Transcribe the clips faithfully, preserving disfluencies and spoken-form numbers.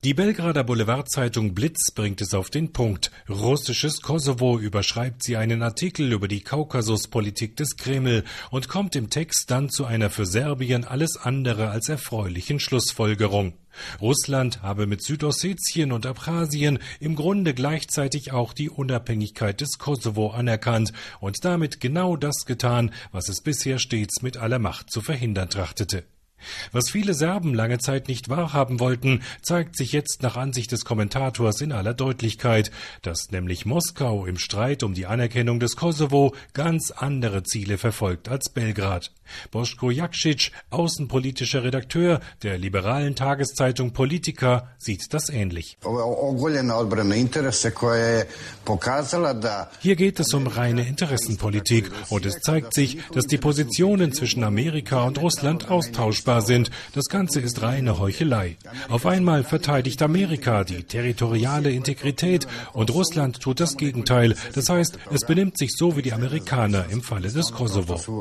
Die Belgrader Boulevardzeitung Blitz bringt es auf den Punkt. Russisches Kosovo, überschreibt sie einen Artikel über die Kaukasuspolitik des Kreml und kommt im Text dann zu einer für Serbien alles andere als erfreulichen Schlussfolgerung. Russland habe mit Südossetien und Abchasien im Grunde gleichzeitig auch die Unabhängigkeit des Kosovo anerkannt und damit genau das getan, was es bisher stets mit aller Macht zu verhindern trachtete. Was viele Serben lange Zeit nicht wahrhaben wollten, zeigt sich jetzt nach Ansicht des Kommentators in aller Deutlichkeit, dass nämlich Moskau im Streit um die Anerkennung des Kosovo ganz andere Ziele verfolgt als Belgrad. Boško Jakšić, außenpolitischer Redakteur der liberalen Tageszeitung Politika, sieht das ähnlich. Hier geht es um reine Interessenpolitik und es zeigt sich, dass die Positionen zwischen Amerika und Russland austauschbar sind. Das Ganze ist reine Heuchelei. Auf einmal verteidigt Amerika die territoriale Integrität und Russland tut das Gegenteil. Das heißt, es benimmt sich so wie die Amerikaner im Falle des Kosovo.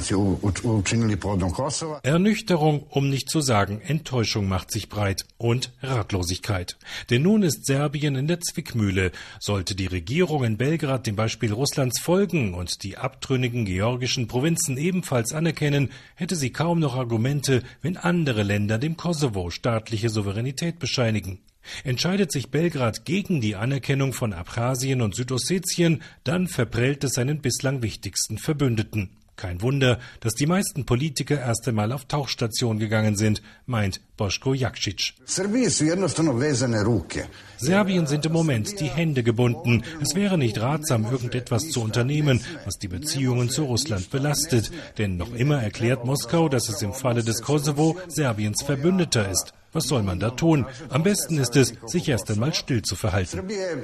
Ernüchterung, um nicht zu sagen Enttäuschung, macht sich breit und Ratlosigkeit. Denn nun ist Serbien in der Zwickmühle. Sollte die Regierung in Belgrad dem Beispiel Russlands folgen und die abtrünnigen georgischen Provinzen ebenfalls anerkennen, hätte sie kaum noch Argumente, wenn andere Länder dem Kosovo staatliche Souveränität bescheinigen. Entscheidet sich Belgrad gegen die Anerkennung von Abchasien und Südossetien, dann verprellt es seinen bislang wichtigsten Verbündeten. Kein Wunder, dass die meisten Politiker erst einmal auf Tauchstation gegangen sind, meint Boško Jakšić. Serbien sind im Moment die Hände gebunden. Es wäre nicht ratsam, irgendetwas zu unternehmen, was die Beziehungen zu Russland belastet. Denn noch immer erklärt Moskau, dass es im Falle des Kosovo Serbiens Verbündeter ist. Was soll man da tun? Am besten ist es, sich erst einmal still zu verhalten.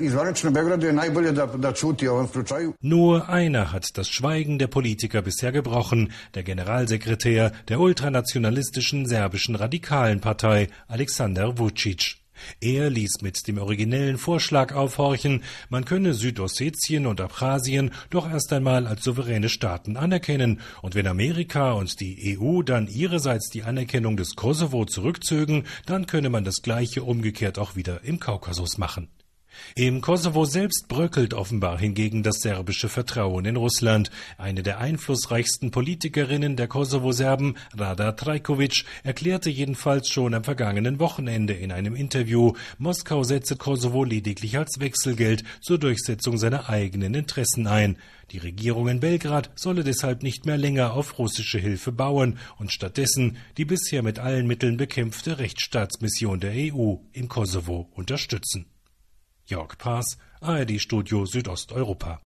Nur einer hat das Schweigen der Politiker bisher gebrochen, der Generalsekretär der ultranationalistischen serbischen Radikalenpartei, Aleksandar Vučić. Er ließ mit dem originellen Vorschlag aufhorchen, man könne Südossetien und Abchasien doch erst einmal als souveräne Staaten anerkennen, und wenn Amerika und die E U dann ihrerseits die Anerkennung des Kosovo zurückzögen, dann könne man das Gleiche umgekehrt auch wieder im Kaukasus machen. Im Kosovo selbst bröckelt offenbar hingegen das serbische Vertrauen in Russland. Eine der einflussreichsten Politikerinnen der Kosovo-Serben, Rada Trajković, erklärte jedenfalls schon am vergangenen Wochenende in einem Interview, Moskau setze Kosovo lediglich als Wechselgeld zur Durchsetzung seiner eigenen Interessen ein. Die Regierung in Belgrad solle deshalb nicht mehr länger auf russische Hilfe bauen und stattdessen die bisher mit allen Mitteln bekämpfte Rechtsstaatsmission der E U im Kosovo unterstützen. Jörg Paas, A R D-Studio Südosteuropa.